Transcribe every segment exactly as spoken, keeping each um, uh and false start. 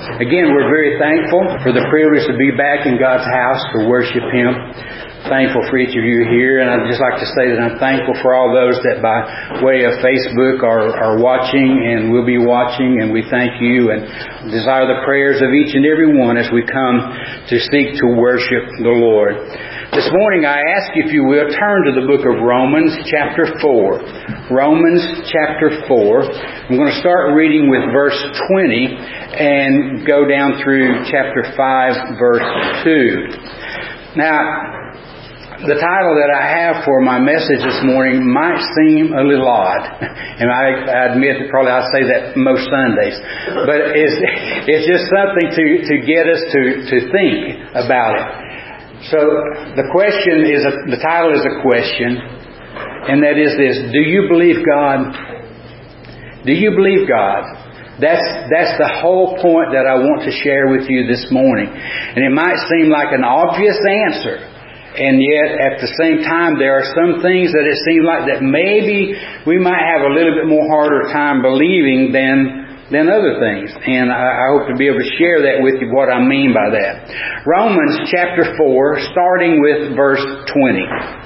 Again, we're very thankful for the privilege to be back in God's house to worship Him. Thankful for each of you here, and I'd just like to say that I'm thankful for all those that by way of Facebook are, are watching and will be watching, and we thank you and desire the prayers of each and every one as we come to seek to worship the Lord. This morning I ask you, if you will, turn to the book of Romans chapter four. Romans chapter four. I'm going to start reading with verse twenty and go down through chapter five, verse two. Now, the title that I have for my message this morning might seem a little odd. And I, I admit that probably I say that most Sundays. But it's, it's just something to, to get us to, to think about it. So the question is, a, the title is a question. And that is this: do you believe God? Do you believe God? That's, that's the whole point that I want to share with you this morning. And it might seem like an obvious answer. And yet, at the same time, there are some things that it seems like that maybe we might have a little bit more harder time believing than than other things. And I, I hope to be able to share that with you, what I mean by that. Romans chapter four, starting with verse twenty.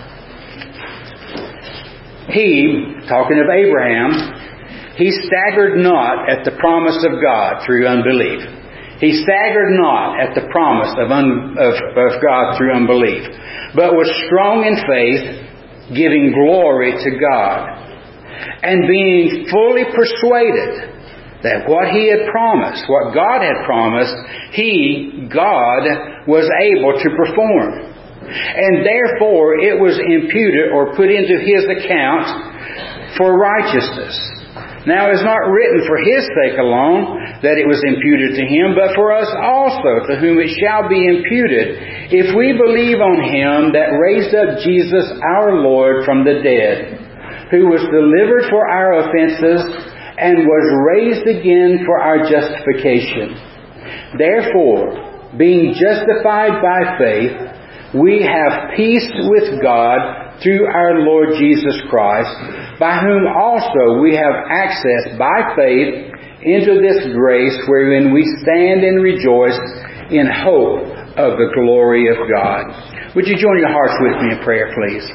He, talking of Abraham, he staggered not at the promise of God through unbelief. He staggered not at the promise of, un, of, of God through unbelief, but was strong in faith, giving glory to God, and being fully persuaded that what He had promised, what God had promised, He, God, was able to perform. And therefore it was imputed or put into His account for righteousness. Now it is not written for His sake alone that it was imputed to Him, but for us also, to whom it shall be imputed, if we believe on Him that raised up Jesus our Lord from the dead, who was delivered for our offenses and was raised again for our justification. Therefore, being justified by faith, we have peace with God through our Lord Jesus Christ, by whom also we have access by faith into this grace wherein we stand and rejoice in hope of the glory of God. Would you join your hearts with me in prayer, please?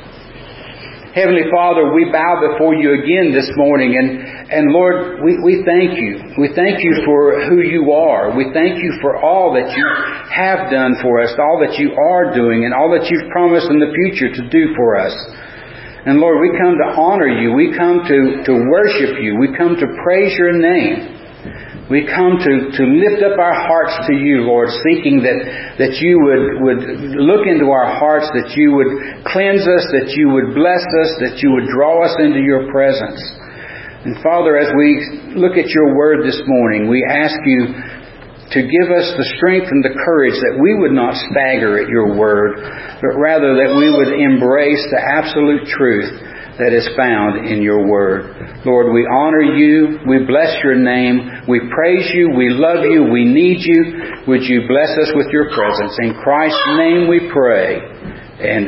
Heavenly Father, we bow before you again this morning, and, and Lord, we, we thank you. We thank you for who you are. We thank you for all that you have done for us, all that you are doing, and all that you've promised in the future to do for us. And Lord, we come to honor you. We come to, to worship you. We come to praise your name. We come to, to lift up our hearts to you, Lord, seeking that, that you would, would look into our hearts, that you would cleanse us, that you would bless us, that you would draw us into your presence. And Father, as we look at your word this morning, we ask you to give us the strength and the courage that we would not stagger at your word, but rather that we would embrace the absolute truth that is found in your word. Lord, we honor you. We bless your name. We praise you. We love you. We need you. Would you bless us with your presence? In Christ's name we pray, and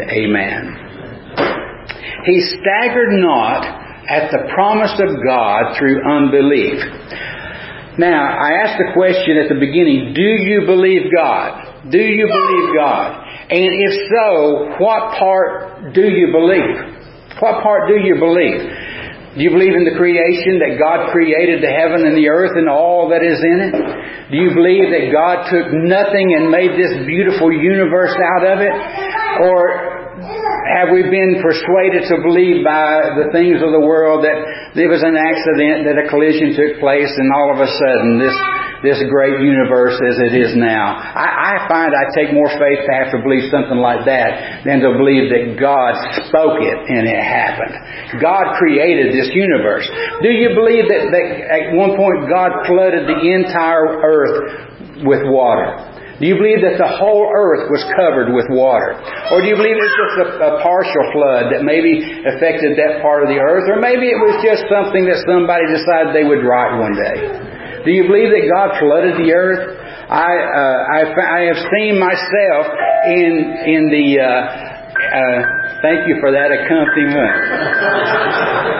amen. He staggered not at the promise of God through unbelief. Now, I asked the question at the beginning, do you believe God? Do you believe God? And if so, what part do you believe? What part do you believe? Do you believe in the creation, that God created the heaven and the earth and all that is in it? Do you believe that God took nothing and made this beautiful universe out of it? Or have we been persuaded to believe by the things of the world that there was an accident, that a collision took place, and all of a sudden this this great universe as it is now? I, I find I take more faith to have to believe something like that than to believe that God spoke it and it happened. God created this universe. Do you believe that, that at one point God flooded the entire earth with water? Do you believe that the whole earth was covered with water? Or do you believe it's just a, a partial flood that maybe affected that part of the earth? Or maybe it was just something that somebody decided they would write one day? Do you believe that God flooded the earth? I uh, I, I have seen myself in in the. Uh, uh, thank you for that accompaniment.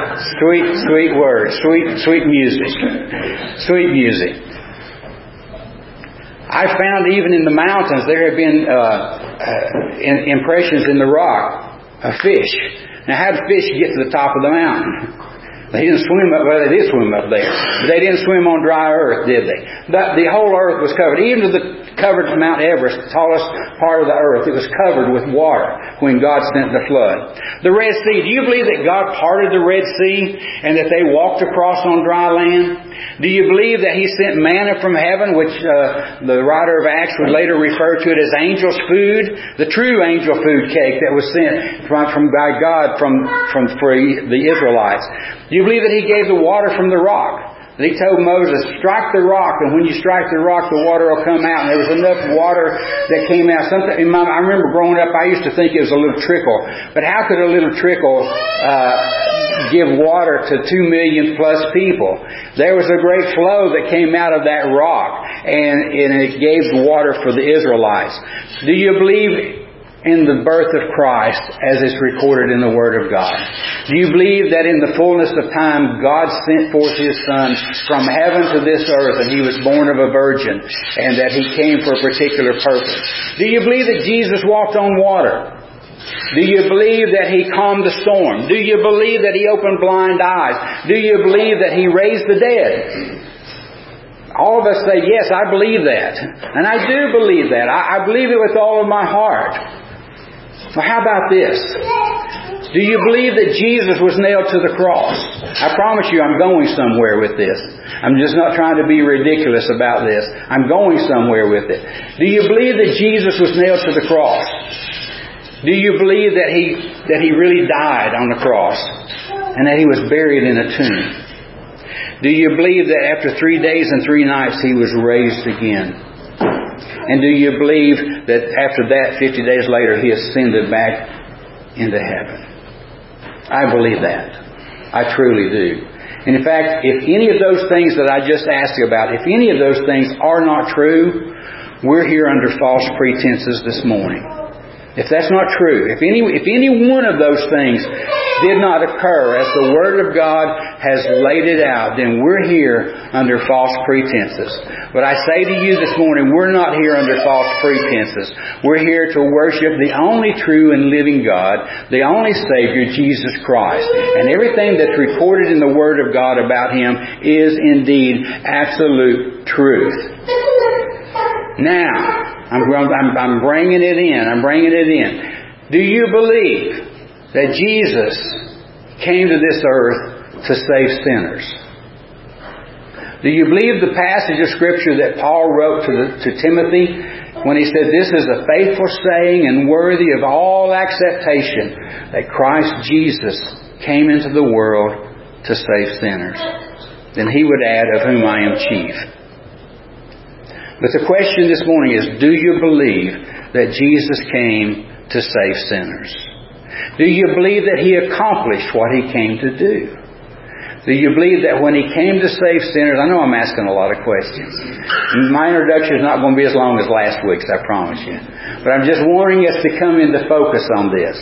Sweet, sweet words, sweet, sweet music, sweet music. I found even in the mountains there have been uh, uh, in, impressions in the rock of fish. Now, how did fish get to the top of the mountain? They didn't swim up, well, they did swim up there. But they didn't swim on dry earth, did they? The, the whole earth was covered. Even to the covered Mount Everest, the tallest part of the earth, it was covered with water when God sent the flood. The Red Sea, do you believe that God parted the Red Sea and that they walked across on dry land? Do you believe that He sent manna from heaven, which uh, the writer of Acts would later refer to it as angels' food? The true angel food cake that was sent from, from by God from, from for the Israelites. Do you believe that He gave the water from the rock? That He told Moses, strike the rock, and when you strike the rock, the water will come out. And there was enough water that came out. Something, I remember growing up, I used to think it was a little trickle. But how could a little trickle uh, give water to two million plus people? There was a great flow that came out of that rock, and, and it gave water for the Israelites. Do you believe in the birth of Christ as it's recorded in the Word of God? Do you believe that in the fullness of time God sent forth His Son from heaven to this earth and He was born of a virgin and that He came for a particular purpose? Do you believe that Jesus walked on water? Do you believe that He calmed the storm? Do you believe that He opened blind eyes? Do you believe that He raised the dead? All of us say, yes, I believe that. And I do believe that. I, I believe it with all of my heart. Well, how about this? Do you believe that Jesus was nailed to the cross? I promise you I'm going somewhere with this. I'm just not trying to be ridiculous about this. I'm going somewhere with it. Do you believe that Jesus was nailed to the cross? Do you believe that He that He really died on the cross and that He was buried in a tomb? Do you believe that after three days and three nights He was raised again? And do you believe that after that, fifty days later, He ascended back into heaven? I believe that. I truly do. And in fact, if any of those things that I just asked you about, if any of those things are not true, we're here under false pretenses this morning. If that's not true, if any if any one of those things did not occur as the Word of God has laid it out, then we're here under false pretenses. But I say to you this morning, we're not here under false pretenses. We're here to worship the only true and living God, the only Savior, Jesus Christ. And everything that's recorded in the Word of God about Him is indeed absolute truth. Now, I'm, I'm, I'm bringing it in. I'm bringing it in. Do you believe that Jesus came to this earth to save sinners? Do you believe the passage of Scripture that Paul wrote to, the, to Timothy when he said, this is a faithful saying and worthy of all acceptation, that Christ Jesus came into the world to save sinners? Then he would add, of whom I am chief. But the question this morning is, do you believe that Jesus came to save sinners? Do you believe that He accomplished what He came to do? Do you believe that when He came to save sinners, I know I'm asking a lot of questions. My introduction is not going to be as long as last week's, I promise you. But I'm just wanting us to come into focus on this.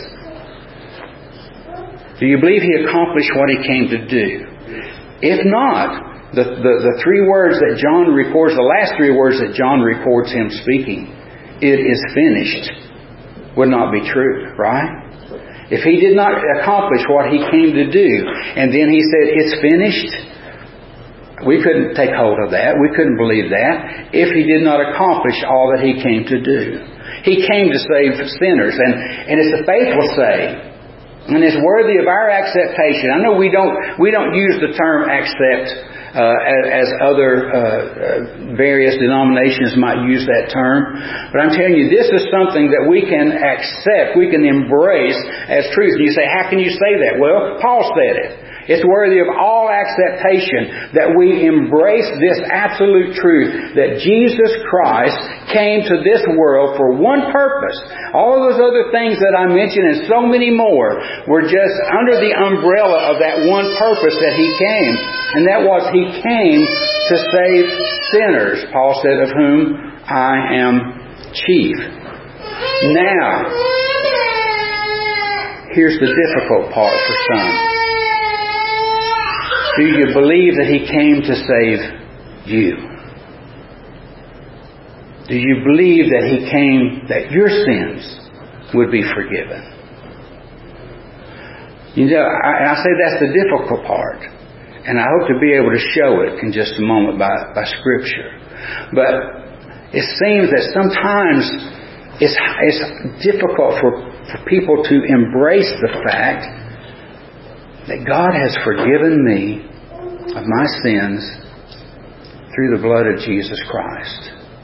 Do you believe He accomplished what He came to do? If not, The, the, the three words that John records, the last three words that John records Him speaking, it is finished, would not be true, right? If He did not accomplish what He came to do, and then He said, it's finished, we couldn't take hold of that. We couldn't believe that if He did not accomplish all that He came to do. He came to save sinners, and, and it's a faithful saying. And it's worthy of our acceptation. I know we don't we don't use the term accept uh, as, as other uh, various denominations might use that term. But I'm telling you, this is something that we can accept, we can embrace as truth. And you say, how can you say that? Well, Paul said it. It's worthy of all acceptation that we embrace this absolute truth that Jesus Christ came to this world for one purpose. All those other things that I mentioned and so many more were just under the umbrella of that one purpose that He came. And that was He came to save sinners, Paul said, of whom I am chief. Now, here's the difficult part for some. Do you believe that He came to save you? Do you believe that He came that your sins would be forgiven? You know, I, I say that's the difficult part. And I hope to be able to show it in just a moment by, by Scripture. But it seems that sometimes it's, it's difficult for, for people to embrace the fact that God has forgiven me of my sins through the blood of Jesus Christ.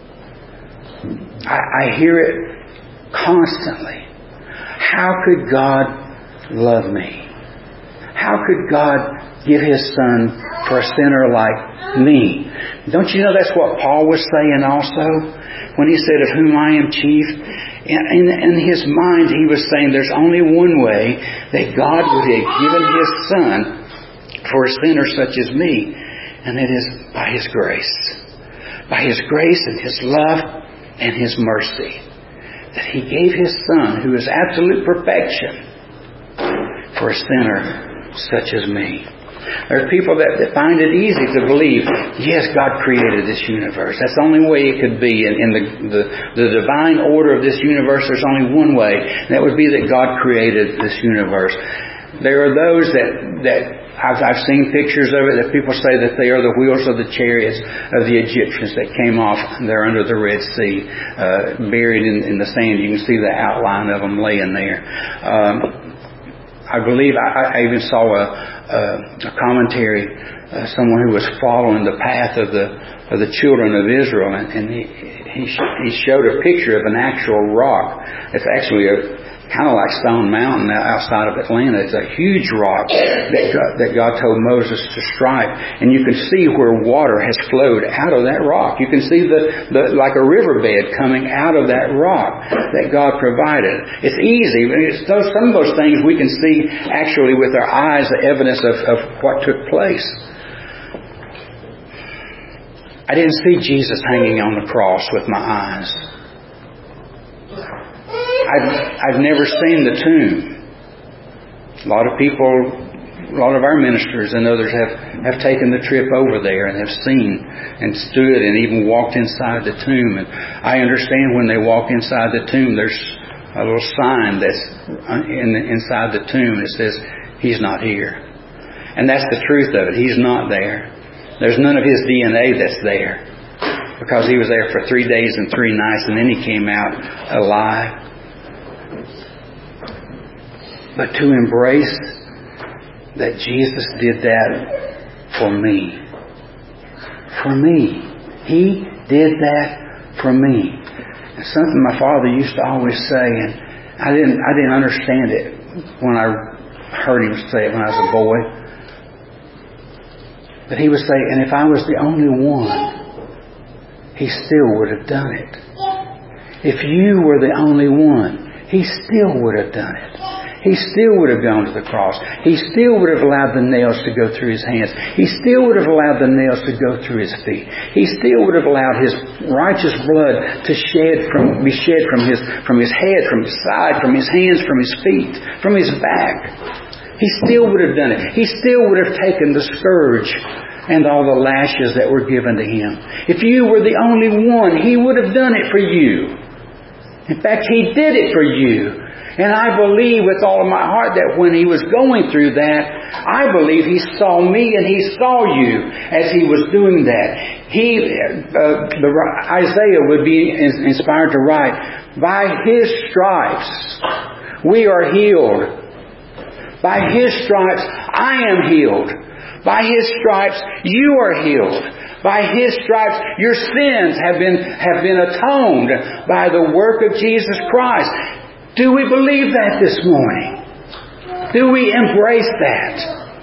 I, I hear it constantly. How could God love me? How could God give His Son for a sinner like me? Don't you know that's what Paul was saying also? When he said, of whom I am chief. In, in his mind he was saying there's only one way that God would have given His Son for a sinner such as me. And it is by His grace. By His grace and His love and His mercy. That He gave His Son, who is absolute perfection, for a sinner such as me. There are people that, that find it easy to believe, yes, God created this universe. That's the only way it could be. In, in the, the, the divine order of this universe, there's only one way. And that would be that God created this universe. There are those that, that I've, I've seen pictures of it, that people say that they are the wheels of the chariots of the Egyptians that came off there under the Red Sea, uh, buried in, in the sand. You can see the outline of them laying there. Um, I believe I, I even saw a, a, a commentary, uh, someone who was following the path of the of the children of Israel, and, and he he, he showed a picture of an actual rock. It's actually a kind of like Stone Mountain outside of Atlanta. It's a huge rock that God, that God told Moses to strike, and you can see where water has flowed out of that rock. You can see the, the like a riverbed coming out of that rock that God provided. It's easy. It's those, some of those things we can see actually with our eyes, the evidence of, of what took place. I didn't see Jesus hanging on the cross with my eyes. I've, I've never seen the tomb. A lot of people, a lot of our ministers and others have, have taken the trip over there and have seen and stood and even walked inside the tomb. And I understand when they walk inside the tomb, there's a little sign that's in, inside the tomb that says, He's not here. And that's the truth of it. He's not there. There's none of His D N A that's there, because He was there for three days and three nights, and then He came out alive. But to embrace that Jesus did that for me. For me. He did that for me. It's something my father used to always say, and I didn't I didn't understand it when I heard him say it when I was a boy. But he would say, and if I was the only one, He still would have done it. If you were the only one, He still would have done it. He still would have gone to the cross. He still would have allowed the nails to go through His hands. He still would have allowed the nails to go through His feet. He still would have allowed His righteous blood to shed from, be shed from His, from His head, from His side, from His hands, from His feet, from His back. He still would have done it. He still would have taken the scourge and all the lashes that were given to Him. If you were the only one, He would have done it for you. In fact, He did it for you. And I believe with all of my heart that when He was going through that, I believe He saw me and He saw you as He was doing that. He, uh, the, Isaiah would be inspired to write, by His stripes we are healed. By His stripes I am healed. By His stripes you are healed. By His stripes your sins have been, have been atoned by the work of Jesus Christ. Do we believe that this morning? Do we embrace that?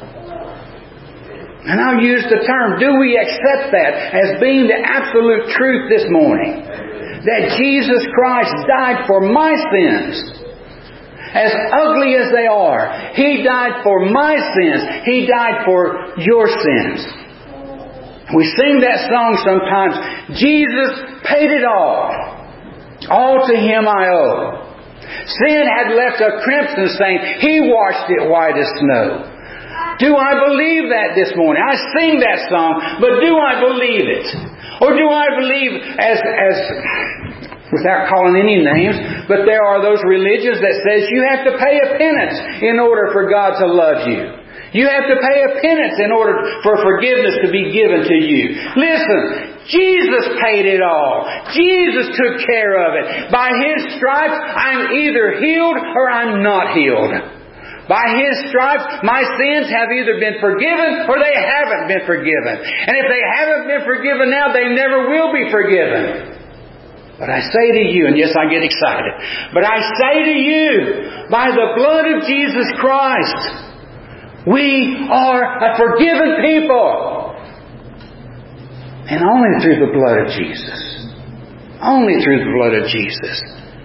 And I'll use the term, do we accept that as being the absolute truth this morning? That Jesus Christ died for my sins. As ugly as they are, He died for my sins. He died for your sins. We sing that song sometimes. Jesus paid it all. All to Him I owe. Sin had left a crimson stain. He washed it white as snow. Do I believe that this morning? I sing that song, but do I believe it? Or do I believe, as, as without calling any names, but there are those religions that says you have to pay a penance in order for God to love you. You have to pay a penance in order for forgiveness to be given to you. Listen, Jesus paid it all. Jesus took care of it. By His stripes, I'm either healed or I'm not healed. By His stripes, my sins have either been forgiven or they haven't been forgiven. And if they haven't been forgiven now, they never will be forgiven. But I say to you, and yes, I get excited, but I say to you, by the blood of Jesus Christ, we are a forgiven people. And only through the blood of Jesus. Only through the blood of Jesus.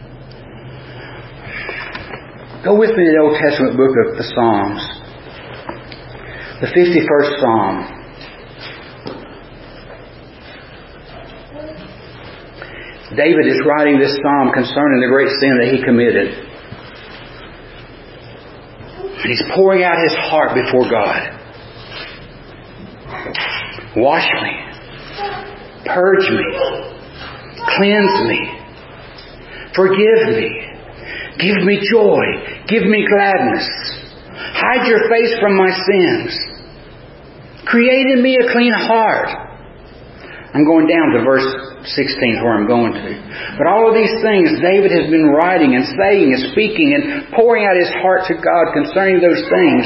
Go with me to the Old Testament book of the Psalms. The fifty-first Psalm. David is writing this psalm concerning the great sin that he committed. And he's pouring out his heart before God. Wash me. Purge me. Cleanse me. Forgive me. Give me joy. Give me gladness. Hide your face from my sins. Create in me a clean heart. I'm going down to verse sixteen is where I'm going to. But all of these things David has been writing and saying and speaking and pouring out his heart to God concerning those things.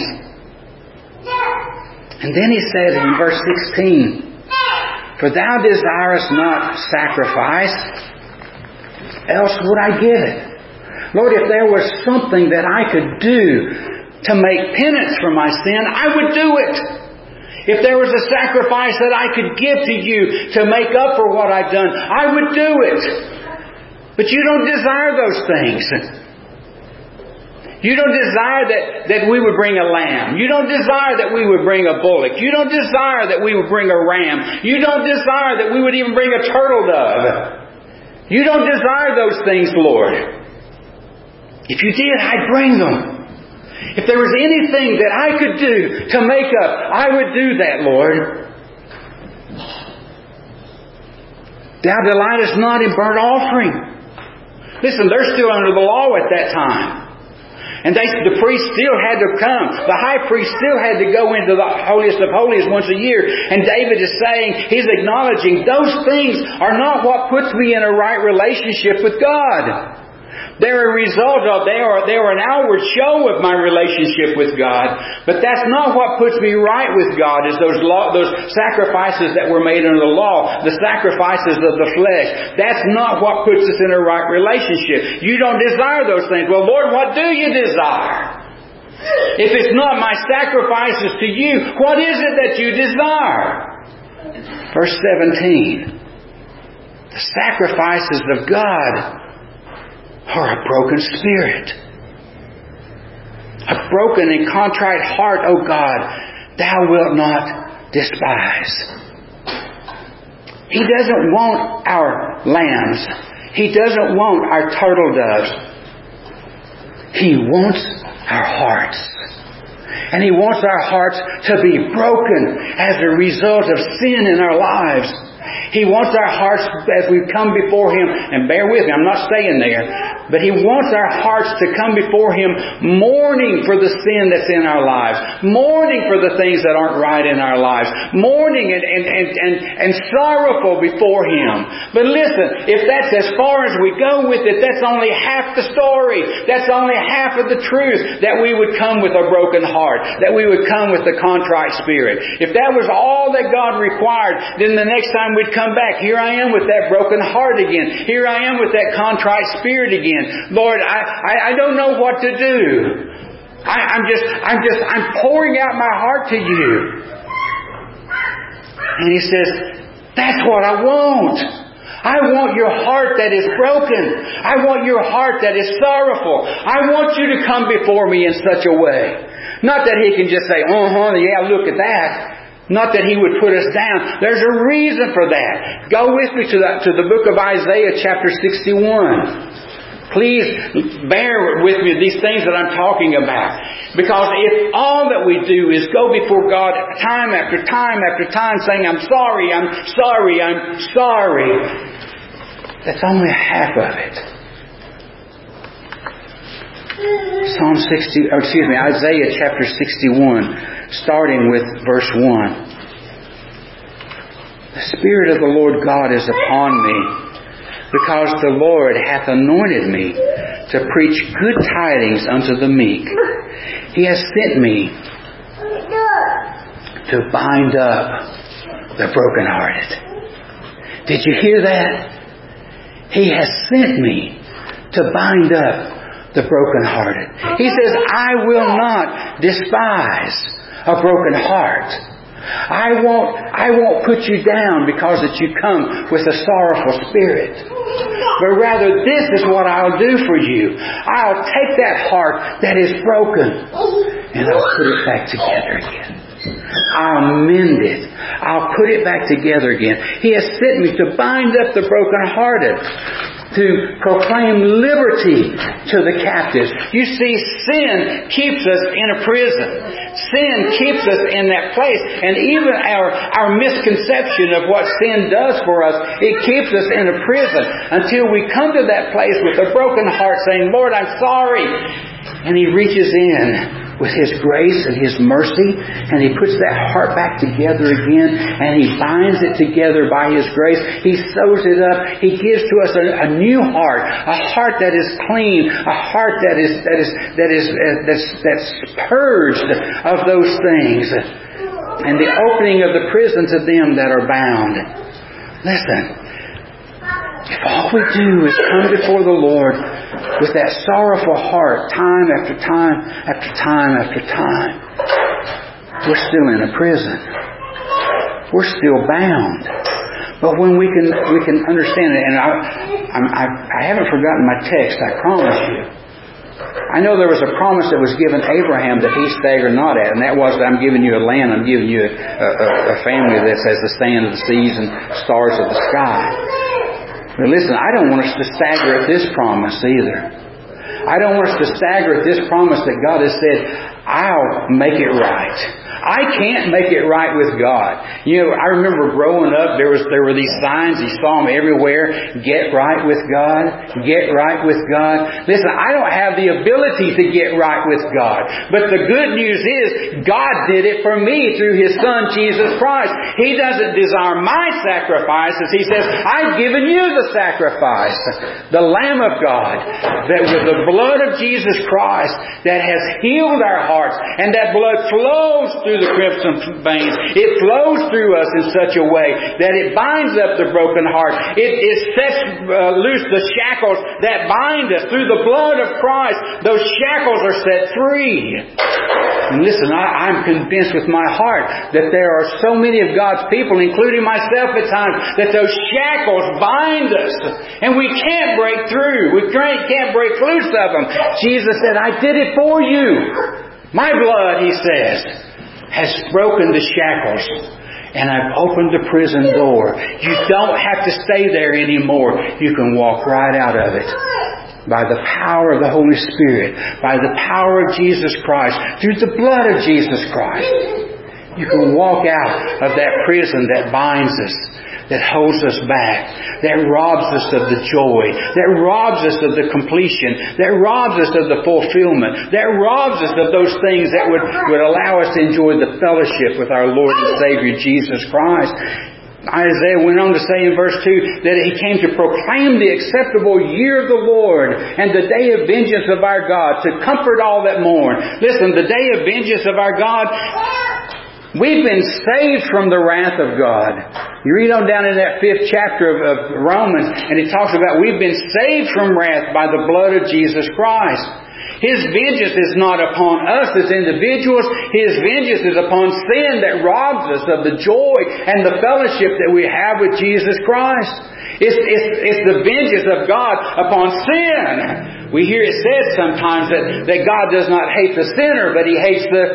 And then he says in verse sixteen, For thou desirest not sacrifice, else would I give it. Lord, if there was something that I could do to make penance for my sin, I would do it. If there was a sacrifice that I could give to you to make up for what I've done, I would do it. But you don't desire those things. You don't desire that, that we would bring a lamb. You don't desire that we would bring a bullock. You don't desire that we would bring a ram. You don't desire that we would even bring a turtle dove. You don't desire those things, Lord. If you did, I'd bring them. If there was anything that I could do to make up, I would do that, Lord. Thou delightest not in burnt offering. Listen, they're still under the law at that time. And they, the priest still had to come. The high priest still had to go into the holiest of holies once a year. And David is saying, he's acknowledging, those things are not what puts me in a right relationship with God. They're a result of, they are, they are an outward show of my relationship with God. But that's not what puts me right with God, is those law, those sacrifices that were made under the law, the sacrifices of the flesh. That's not what puts us in a right relationship. You don't desire those things. Well, Lord, what do you desire? If it's not my sacrifices to you, what is it that you desire? Verse seventeen. The sacrifices of God are a broken spirit. A broken and contrite heart, O God, Thou wilt not despise. He doesn't want our lambs. He doesn't want our turtle doves. He wants our hearts. And He wants our hearts to be broken as a result of sin in our lives. He wants our hearts as we come before Him, and bear with me, I'm not staying there, but He wants our hearts to come before Him mourning for the sin that's in our lives, mourning for the things that aren't right in our lives, mourning and, and, and, and, and sorrowful before Him. But listen, if that's as far as we go with it, that's only half the story. That's only half of the truth, that we would come with a broken heart, that we would come with a contrite spirit. If that was all that God required, then the next time we'd come back, here I am with that broken heart again. Here I am with that contrite spirit again. Lord, I, I, I don't know what to do. I, I'm just, I'm just, I'm pouring out my heart to you. And He says, that's what I want. I want your heart that is broken. I want your heart that is sorrowful. I want you to come before me in such a way. Not that He can just say, uh-huh, yeah, look at that. Not that He would put us down. There's a reason for that. Go with me to the, to the book of Isaiah chapter sixty-one. Please bear with me these things that I'm talking about. Because if all that we do is go before God time after time after time saying, I'm sorry, I'm sorry, I'm sorry, that's only half of it. Psalm sixty, or excuse me, Isaiah chapter sixty-one, starting with verse one. The Spirit of the Lord God is upon me, because the Lord hath anointed me to preach good tidings unto the meek. He has sent me to bind up the brokenhearted. Did you hear that? He has sent me to bind up the brokenhearted. He says, I will not despise a broken heart. I won't, I won't put you down because that you come with a sorrowful spirit. But rather, this is what I'll do for you. I'll take that heart that is broken and I'll put it back together again. I'll mend it. I'll put it back together again. He has sent me to bind up the brokenhearted, to proclaim liberty to the captives. You see, sin keeps us in a prison. Sin keeps us in that place. And even our, our misconception of what sin does for us, it keeps us in a prison until we come to that place with a broken heart saying, Lord, I'm sorry. And He reaches in with His grace and His mercy, and He puts that heart back together again, and He binds it together by His grace. He sews it up. He gives to us a, a new heart, a heart that is clean, a heart that is that is that is uh, that's that's purged of those things, and the opening of the prison to them that are bound. Listen. If all we do is come before the Lord with that sorrowful heart time after time after time after time, we're still in a prison. We're still bound. But when we can we can understand it, and I, I, I haven't forgotten my text, I promise you. I know there was a promise that was given Abraham that he staggered not at, and that was that I'm giving you a land, I'm giving you a, a, a family that's as the sand of the seas and stars of the sky. But listen, I don't want us to stagger at this promise either. I don't want us to stagger at this promise that God has said, I'll make it right. I can't make it right with God. You know, I remember growing up, there was there were these signs, you saw them everywhere. Get right with God. Get right with God. Listen, I don't have the ability to get right with God. But the good news is, God did it for me through His Son, Jesus Christ. He doesn't desire my sacrifices. He says, I've given you the sacrifice. The Lamb of God, that with the blood of Jesus Christ, that has healed our hearts. And that blood flows through the crimson veins. It flows through us in such a way that it binds up the broken heart. It, it sets uh, loose the shackles that bind us. Through the blood of Christ, those shackles are set free. And listen, I, I'm convinced with my heart that there are so many of God's people, including myself at times, that those shackles bind us. And we can't break through. We can't, can't break loose of them. Jesus said, I did it for you. My blood, He says, has broken the shackles, and I've opened the prison door. You don't have to stay there anymore. You can walk right out of it. By the power of the Holy Spirit, by the power of Jesus Christ, through the blood of Jesus Christ, you can walk out of that prison that binds us, that holds us back, that robs us of the joy, that robs us of the completion, that robs us of the fulfillment, that robs us of those things that would, would allow us to enjoy the fellowship with our Lord and Savior Jesus Christ. Isaiah went on to say in verse two that He came to proclaim the acceptable year of the Lord and the day of vengeance of our God, to comfort all that mourn. Listen, the day of vengeance of our God, we've been saved from the wrath of God. You read on down in that fifth chapter of, of Romans, and it talks about we've been saved from wrath by the blood of Jesus Christ. His vengeance is not upon us as individuals. His vengeance is upon sin that robs us of the joy and the fellowship that we have with Jesus Christ. It's, it's, it's the vengeance of God upon sin. We hear it said sometimes that, that God does not hate the sinner, but He hates the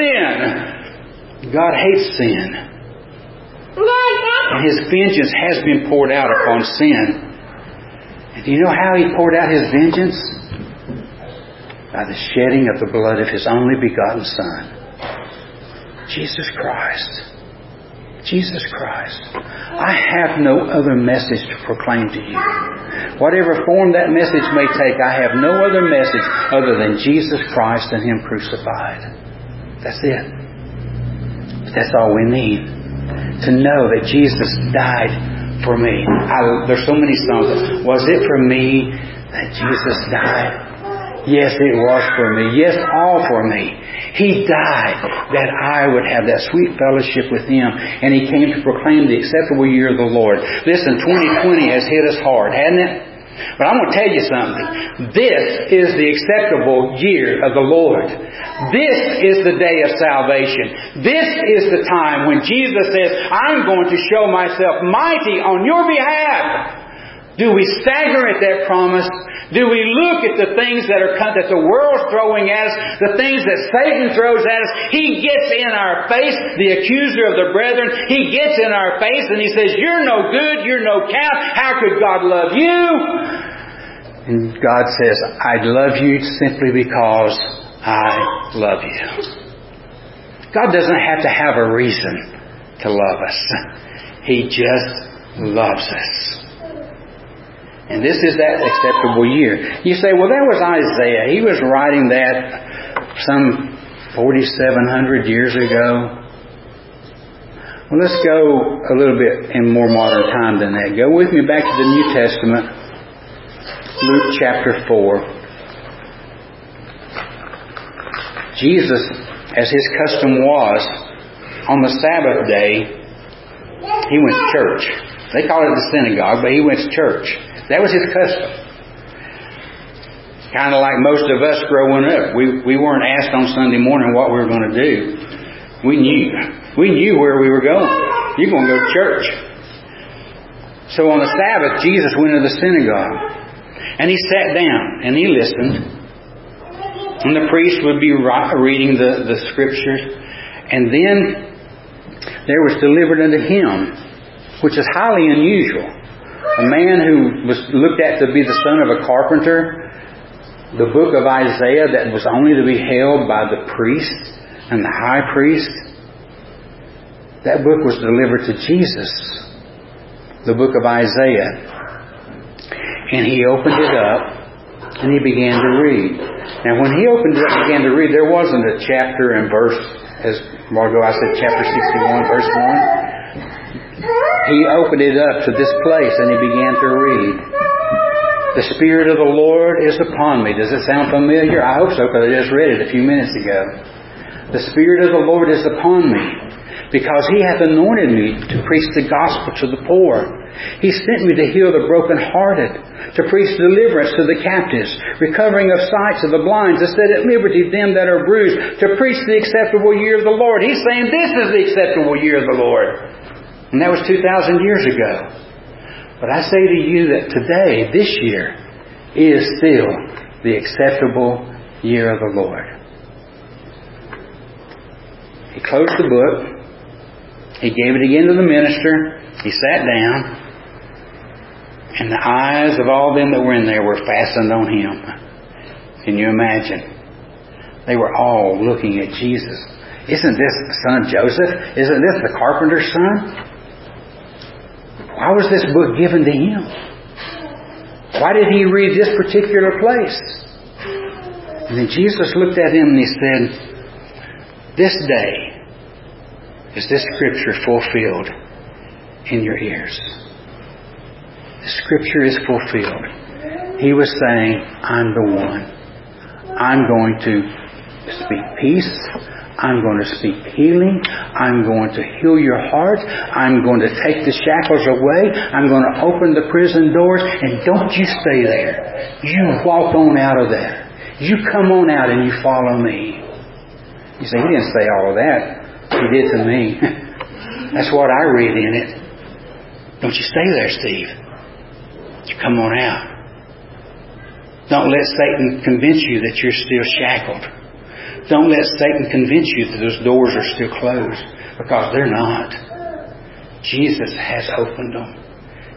sin. God hates sin. And His vengeance has been poured out upon sin. And do you know how He poured out His vengeance? By the shedding of the blood of His only begotten Son, Jesus Christ. Jesus Christ. I have no other message to proclaim to you. Whatever form that message may take, I have no other message other than Jesus Christ and Him crucified. That's it. But that's all we need. To know that Jesus died for me. I, there's so many songs. Was it for me that Jesus died? Yes, it was for me. Yes, all for me. He died that I would have that sweet fellowship with Him. And He came to proclaim the acceptable year of the Lord. Listen, twenty twenty has hit us hard, hasn't it? But I'm going to tell you something. This is the acceptable year of the Lord. This is the day of salvation. This is the time when Jesus says, I'm going to show myself mighty on your behalf. Do we stagger at that promise? Do we look at the things that are that the world's throwing at us, the things that Satan throws at us? He gets in our face, the accuser of the brethren. He gets in our face and he says, you're no good, you're no count. How could God love you? And God says, I love you simply because I love you. God doesn't have to have a reason to love us. He just loves us. And this is that acceptable year. You say, well, that was Isaiah. He was writing that some forty-seven hundred years ago. Well, let's go a little bit in more modern time than that. Go with me back to the New Testament. Luke chapter four. Jesus, as His custom was, on the Sabbath day, He went to church. They call it the synagogue, but He went to church. That was His custom. Kind of like most of us growing up. We we weren't asked on Sunday morning what we were going to do. We knew. We knew where we were going. You're going to go to church. So on the Sabbath, Jesus went to the synagogue. And He sat down and He listened. And the priest would be reading the, the Scriptures. And then there was delivered unto Him, which is highly unusual, a man who was looked at to be the son of a carpenter, the book of Isaiah that was only to be held by the priest and the high priest. That book was delivered to Jesus, the book of Isaiah. And He opened it up and He began to read. Now when He opened it up and began to read, there wasn't a chapter and verse, as Margot, I said chapter sixty-one, verse one. He opened it up to this place and He began to read. The Spirit of the Lord is upon me. Does it sound familiar? I hope so, because I just read it a few minutes ago. The Spirit of the Lord is upon me, because He hath anointed me to preach the gospel to the poor. He sent me to heal the brokenhearted, to preach deliverance to the captives, recovering of sight to the blind, to set at liberty them that are bruised, to preach the acceptable year of the Lord. He's saying this is the acceptable year of the Lord. And that was two thousand years ago. But I say to you that today, this year, is still the acceptable year of the Lord. He closed the book. He gave it again to the minister. He sat down. And the eyes of all them that were in there were fastened on Him. Can you imagine? They were all looking at Jesus. Isn't this the son of Joseph? Isn't this the carpenter's son? Why was this book given to him? Why did he read this particular place? And then Jesus looked at him and He said, this day is this Scripture fulfilled in your ears. The Scripture is fulfilled. He was saying, I'm the one. I'm going to speak peace. I'm going to speak healing. I'm going to heal your heart. I'm going to take the shackles away. I'm going to open the prison doors. And don't you stay there. You walk on out of there. You come on out and you follow me. You say, He didn't say all of that. He did to me. That's what I read in it. Don't you stay there, Steve. You come on out. Don't let Satan convince you that you're still shackled. Don't let Satan convince you that those doors are still closed, because they're not. Jesus has opened them.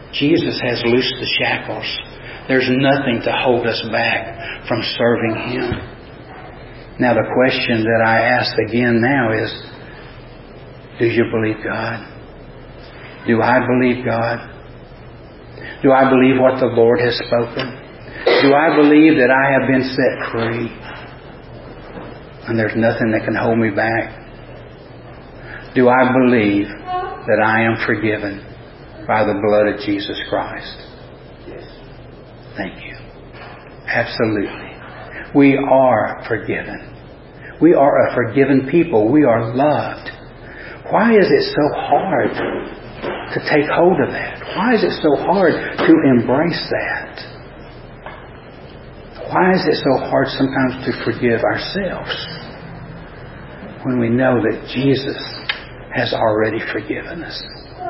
Jesus has loosed the shackles. There's nothing to hold us back from serving Him. Now the question that I ask again now is, do you believe God? Do I believe God? Do I believe what the Lord has spoken? Do I believe that I have been set free and there's nothing that can hold me back? Do I believe that I am forgiven by the blood of Jesus Christ? Yes. Thank you. Absolutely. We are forgiven. We are a forgiven people. We are loved. Why is it so hard to take hold of that? Why is it so hard to embrace that? Why is it so hard sometimes to forgive ourselves when we know that Jesus has already forgiven us?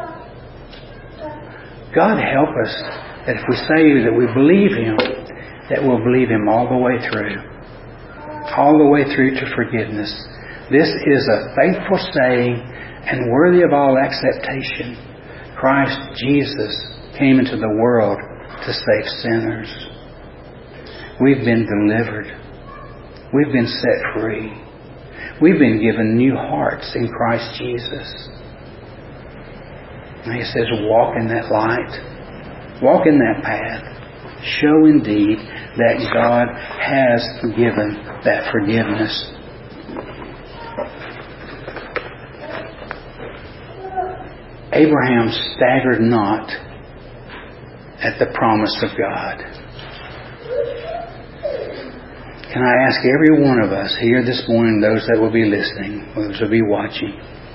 God help us that if we say that we believe Him, that we'll believe Him all the way through. All the way through to forgiveness. This is a faithful saying and worthy of all acceptation. Christ Jesus came into the world to save sinners. We've been delivered. We've been set free. We've been given new hearts in Christ Jesus. And He says, walk in that light. Walk in that path. Show indeed that God has given that forgiveness. Abraham staggered not at the promise of God. Can I ask every one of us here this morning, those that will be listening, those that will be watching,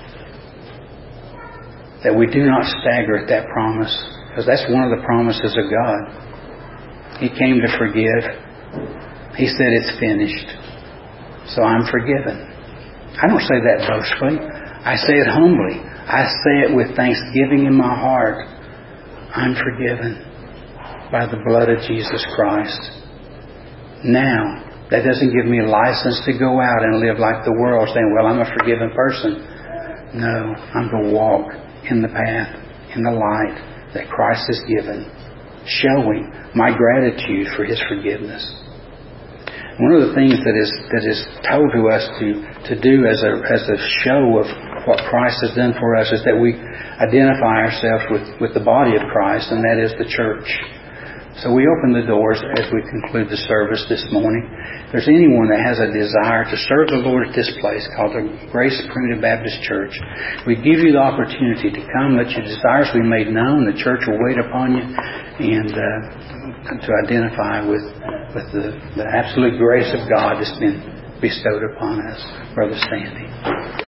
that we do not stagger at that promise, because that's one of the promises of God. He came to forgive. He said, it's finished. So I'm forgiven. I don't say that boastfully. I say it humbly. I say it with thanksgiving in my heart. I'm forgiven by the blood of Jesus Christ. Now, that doesn't give me a license to go out and live like the world, saying, well, I'm a forgiven person. No, I'm to walk in the path, in the light that Christ has given, showing my gratitude for His forgiveness. One of the things that is that is told to us to, to do as a as a show of what Christ has done for us is that we identify ourselves with, with the body of Christ, and that is the church. So we open the doors as we conclude the service this morning. If there's anyone that has a desire to serve the Lord at this place called the Grace Primitive Baptist Church, we give you the opportunity to come, let your desires be made known. The church will wait upon you and uh, to identify with, with the, the absolute grace of God that's been bestowed upon us. Brother Sandy.